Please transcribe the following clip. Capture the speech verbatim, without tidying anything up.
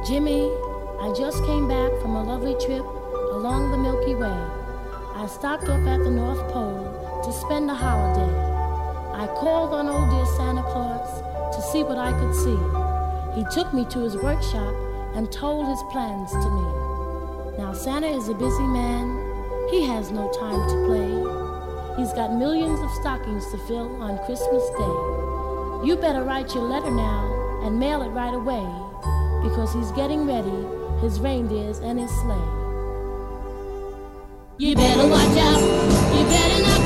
Jimmy, I just came back from a lovely trip along the Milky Way. I stopped off at the North Pole to spend the holiday. I called on old dear Santa Claus to see what I could see. He took me to his workshop and told his plans to me. Now Santa is a busy man. He has no time to play. He's got millions of stockings to fill on Christmas Day. You better write your letter now and mail it right away, because he's getting ready, his reindeers and his sleigh. You better watch out, you better not